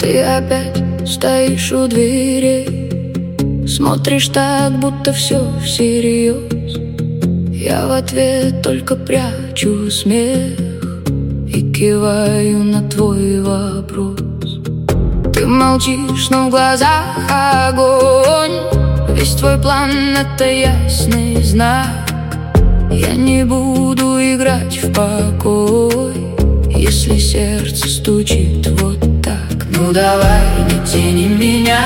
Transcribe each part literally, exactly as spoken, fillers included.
Ты опять стоишь у дверей, смотришь так, будто все всерьез. Я в ответ только прячу смех и киваю на твой вопрос. Ты молчишь, но в глазах огонь. Весь твой план — это ясный знак. Я не буду играть в покой, если сердце стучит вот так. Ну давай, не тяни меня,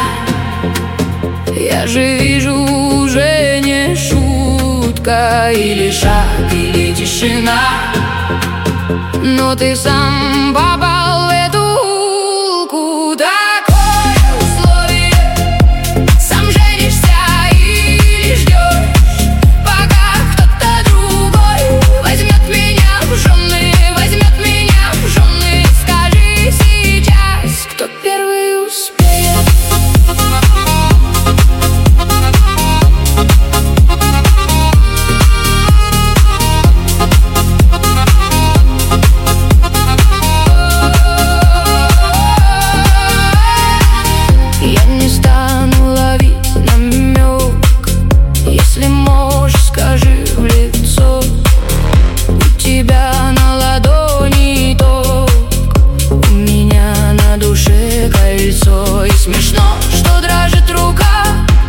я же вижу, уже не шутка. Или шаг, или тишина, но ты сам попал в эту улку. Такое условие: сам женишься или ждешь, пока кто-то другой возьмет меня в жены, возьмет меня в жены. Скажи сейчас, кто первый успеет. И смешно, что дрожит рука,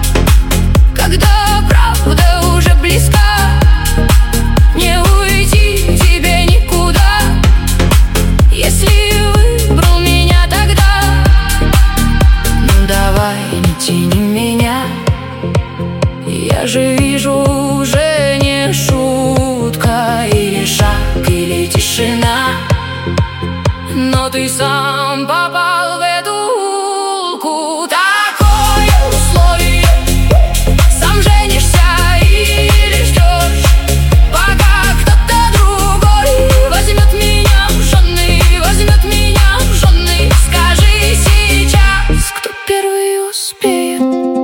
когда правда уже близка. Не уйти тебе никуда, если выбрал меня тогда. Ну давай, не тяни меня, я же вижу, уже не шутка. Или шаг, или тишина, но ты сам попал в эту улку. Такое условие: сам женишься или ждешь, пока кто-то другой возьмет меня в жены, возьмет меня в жены. Скажи сейчас, кто первый успеет.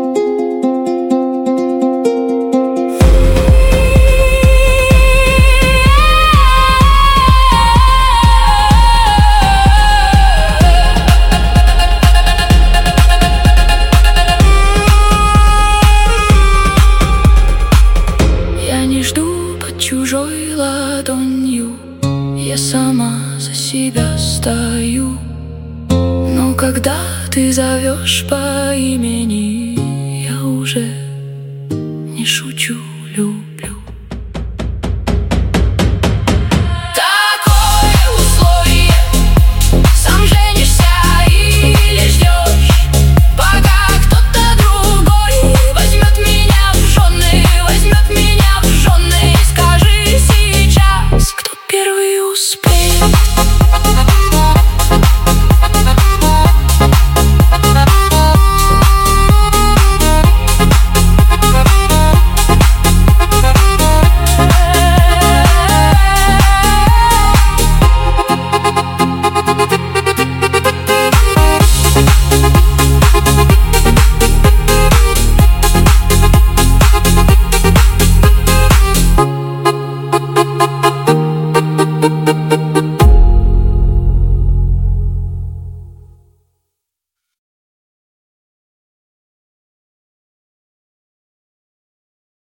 Чужой ладонью я сама за себя стою. Но когда ты зовешь по имени, я уже не шучу, люблю.